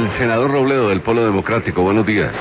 senador Robledo del Polo Democrático. Buenos días.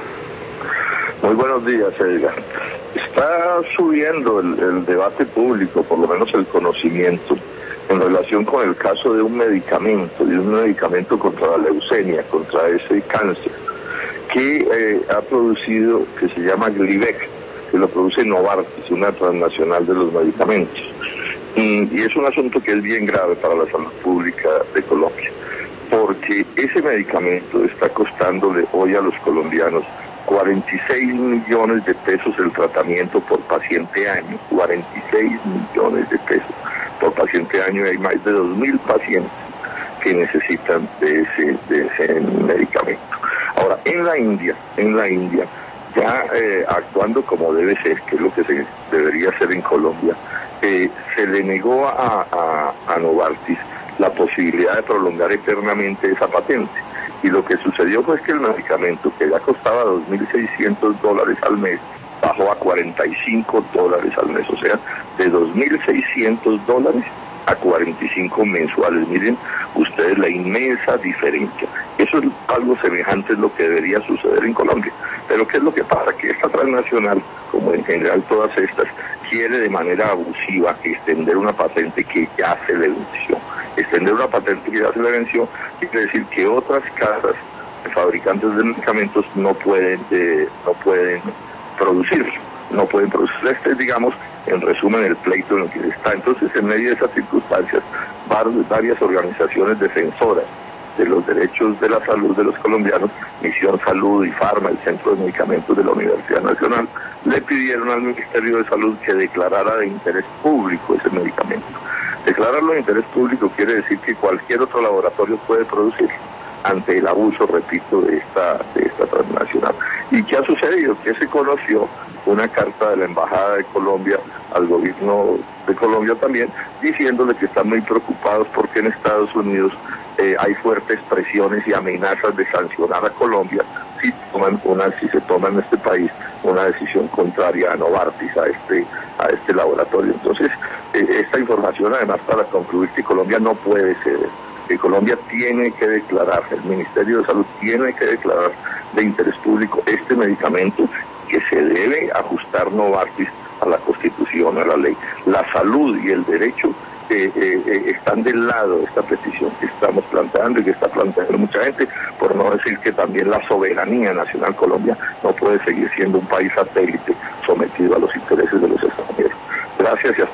Muy buenos días, Edgar. Está subiendo el debate público, por lo menos el conocimiento, en relación con el caso de un medicamento contra la leucemia, contra ese cáncer, que ha producido, que se llama Glivec, que lo produce Novartis, una transnacional de los medicamentos. Y es un asunto que es bien grave para la salud pública de Colombia, porque ese medicamento está costándole hoy a los colombianos 46 millones de pesos el tratamiento por paciente año, 46 millones de pesos por paciente año, y hay más de 2.000 pacientes que necesitan de ese medicamento. Ahora, en la India, ya actuando como debe ser, que es lo que se debería hacer en Colombia, se le negó a Novartis la posibilidad de prolongar eternamente esa patente. Y lo que sucedió fue que el medicamento, que ya costaba $2.600 al mes, bajó a $45 al mes, o sea, de $2.600 a 45 mensuales. Miren ustedes la inmensa diferencia. Eso es algo semejante a lo que debería suceder en Colombia. Pero ¿qué es lo que pasa? Que esta transnacional, como en general todas estas, quiere de manera abusiva extender una patente que ya se le venció. Extender una patente que ya se le venció quiere decir que otras casas de fabricantes de medicamentos no pueden producir. Este es, digamos, en resumen, el pleito en el que está. Entonces, en medio de esas circunstancias, varias organizaciones defensoras de los derechos de la salud de los colombianos, Misión Salud y Farma, el Centro de Medicamentos de la Universidad Nacional, le pidieron al Ministerio de Salud que declarara de interés público ese medicamento. Declararlo de interés público quiere decir que cualquier otro laboratorio puede producir ante el abuso, repito, de esta transnacional. ¿Y qué ha sucedido? Que se conoció una carta de la Embajada de Colombia al gobierno de Colombia también, diciéndole que están muy preocupados porque en Estados Unidos hay fuertes presiones y amenazas de sancionar a Colombia si se toma en este país una decisión contraria a Novartis, a este laboratorio. Entonces, esta información, además, para concluir que Colombia no puede ceder, que Colombia tiene que declarar, el Ministerio de Salud tiene que declarar de interés público este medicamento, que se debe ajustar Novartis a la Constitución, a la ley. La salud y el derecho están del lado de esta petición que estamos planteando y que está planteando mucha gente, por no decir que también la soberanía nacional. Colombia no puede seguir siendo un país satélite sometido a los intereses de los extranjeros. Gracias y